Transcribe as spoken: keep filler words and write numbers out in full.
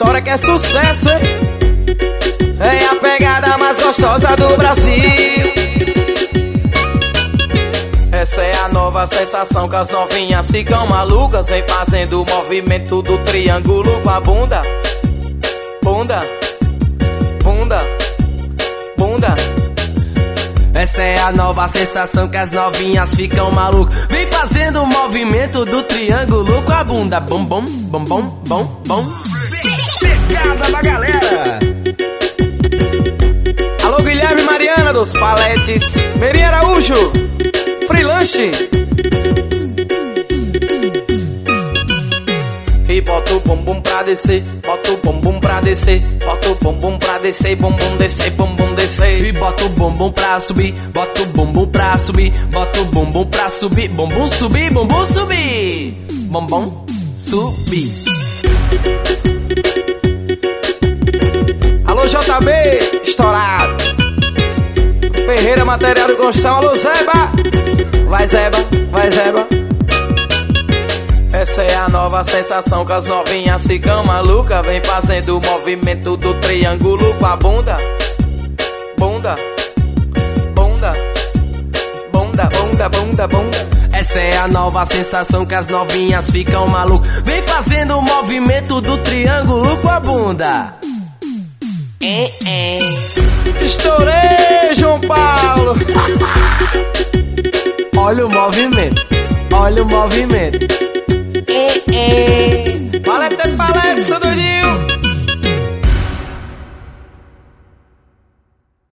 história que é sucesso, hein? É a pegada mais gostosa do Brasil. Essa é a nova sensação que as novinhas ficam malucas. Vem fazendo o movimento do triângulo com a bunda. Bunda, bunda, bunda. Essa é a nova sensação que as novinhas ficam malucas. Vem fazendo o movimento do triângulo com a bunda. Bom, bom, bom, bom, bom, bom. Pegada da galera. Alô, Guilherme Mariana dos Paletes, Meri Araújo, Freelanche. E bota o bumbum pra descer, bota o bumbum pra descer, bota o bumbum pra descer, bumbum descer, bumbum descer. E bota o bumbum pra subir, bota o bumbum pra subir, bota o bumbum pra subir, bumbum subir, bumbum subir, bumbum subir. Alô, J B, estourado. Ferreira, material de construção. Alô, Zeba. Vai, Zeba, vai, Zeba. Essa é a nova sensação que as novinhas ficam malucas. Vem fazendo o movimento do triângulo com a bunda. Bunda, bunda, bunda, bunda, bunda, bunda. Essa é a nova sensação que as novinhas ficam malucas. Vem fazendo o movimento do triângulo com a bunda. É, é. Estourei, João Paulo. Olha o movimento, olha o movimento. É, é.